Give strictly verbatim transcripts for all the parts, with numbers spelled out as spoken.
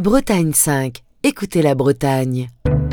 Bretagne cinq. Écoutez la Bretagne.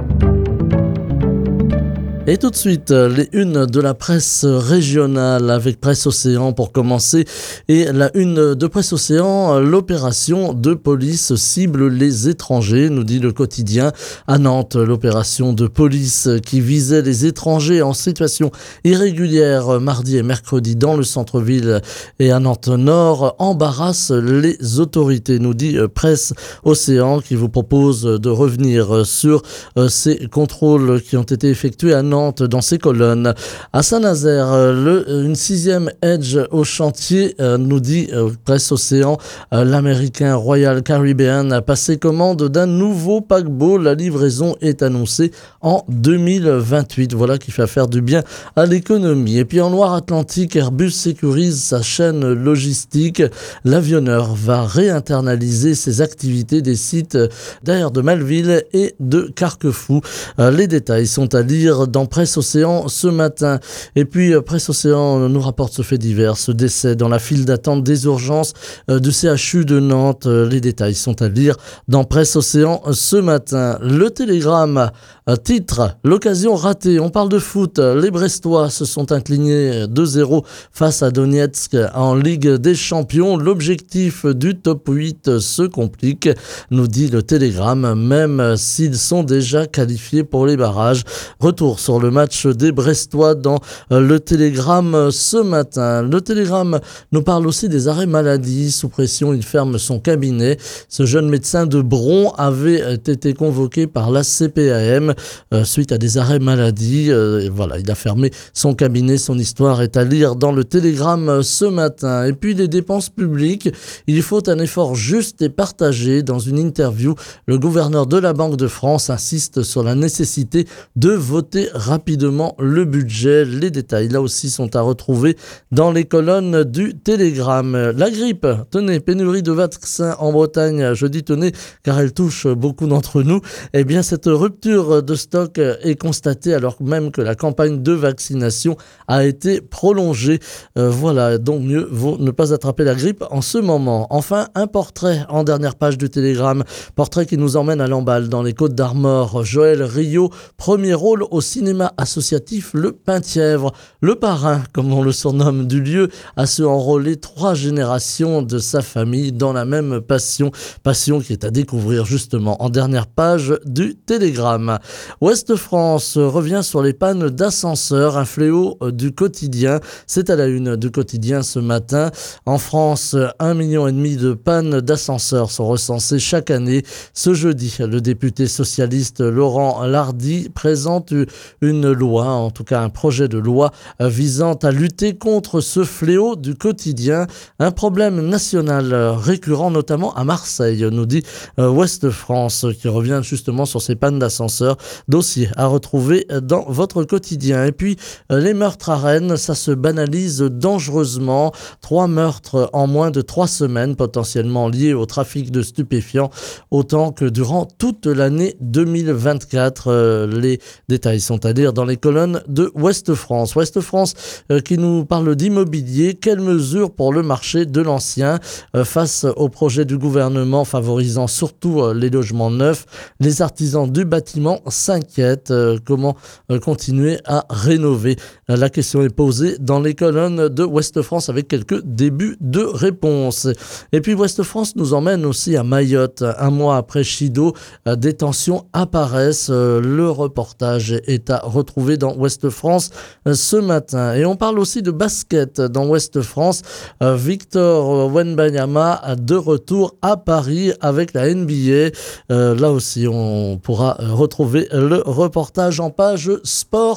Et tout de suite, les unes de la presse régionale avec Presse Océan pour commencer. Et la une de Presse Océan, l'opération de police cible les étrangers, nous dit le quotidien. À Nantes, l'opération de police qui visait les étrangers en situation irrégulière mardi et mercredi dans le centre-ville et à Nantes-Nord embarrasse les autorités, nous dit Presse Océan qui vous propose de revenir sur ces contrôles qui ont été effectués à Nantes dans ses colonnes. À Saint-Nazaire, le, une sixième Edge au chantier, euh, nous dit euh, Presse Océan. Euh, L'américain Royal Caribbean a passé commande d'un nouveau paquebot. La livraison est annoncée en deux mille vingt-huit. Voilà qui fait faire du bien à l'économie. Et puis en Loire-Atlantique, Airbus sécurise sa chaîne logistique. L'avionneur va réinternaliser ses activités des sites d'air de Malville et de Carquefou. Euh, les détails sont à lire dans Presse Océan ce matin. Et puis Presse Océan nous rapporte ce fait divers, ce décès dans la file d'attente des urgences euh, du C H U de Nantes. Les détails sont à lire dans Presse Océan ce matin. Le Télégramme euh, titre l'occasion ratée. On parle de foot. Les Brestois se sont inclinés deux zéro face à Donetsk en Ligue des Champions. L'objectif du top huit se complique, nous dit le Télégramme, même s'ils sont déjà qualifiés pour les barrages. Retour sur le match des Brestois dans le Télégramme ce matin. Le Télégramme nous parle aussi des arrêts maladie. Sous pression, il ferme son cabinet. Ce jeune médecin de Bron avait été convoqué par la C P A M euh, suite à des arrêts maladie. Euh, et voilà, il a fermé son cabinet. Son histoire est à lire dans le Télégramme ce matin. Et puis les dépenses publiques. Il faut un effort juste et partagé. Dans une interview, le gouverneur de la Banque de France insiste sur la nécessité de voter rapidement le budget. Les détails là aussi sont à retrouver dans les colonnes du Télégramme. La grippe, tenez, pénurie de vaccins en Bretagne, je dis tenez car elle touche beaucoup d'entre nous. Eh bien cette rupture de stock est constatée alors même que la campagne de vaccination a été prolongée. Euh, voilà, donc mieux vaut ne pas attraper la grippe en ce moment. Enfin, un portrait en dernière page du Télégramme, portrait qui nous emmène à Lamballe dans les Côtes-d'Armor. Joël Rio, premier rôle au cinéma associatif Le Penthièvre. Le parrain, comme on le surnomme, du lieu, a su enrôler trois générations de sa famille dans la même passion. Passion qui est à découvrir justement en dernière page du Télégramme. Ouest France revient sur les pannes d'ascenseurs, un fléau du quotidien. C'est à la une du quotidien ce matin. En France, un million et demi de pannes d'ascenseurs sont recensées chaque année. Ce jeudi, le député socialiste Laurent Lardy présente une loi, en tout cas un projet de loi visant à lutter contre ce fléau du quotidien, un problème national récurrent notamment à Marseille, nous dit Ouest France, qui revient justement sur ces pannes d'ascenseurs, dossier à retrouver dans votre quotidien. Et puis les meurtres à Rennes, ça se banalise dangereusement, trois meurtres en moins de trois semaines potentiellement liés au trafic de stupéfiants, autant que durant toute l'année deux mille vingt-quatre. Les détails sont à lire dans les colonnes de Ouest France. Ouest France euh, qui nous parle d'immobilier. Quelles mesures pour le marché de l'ancien euh, face au projet du gouvernement favorisant surtout euh, les logements neufs? Les artisans du bâtiment s'inquiètent. Euh, comment euh, continuer à rénover? Euh, la question est posée dans les colonnes de Ouest France avec quelques débuts de réponses. Et puis Ouest France nous emmène aussi à Mayotte. Un mois après Chido, euh, des tensions apparaissent. Euh, le reportage est à retrouver dans Ouest France euh, ce matin. Et on parle aussi de basket dans Ouest France. Euh, Victor Wembanyama de retour à Paris avec la N B A. Euh, là aussi, on pourra retrouver le reportage en page sport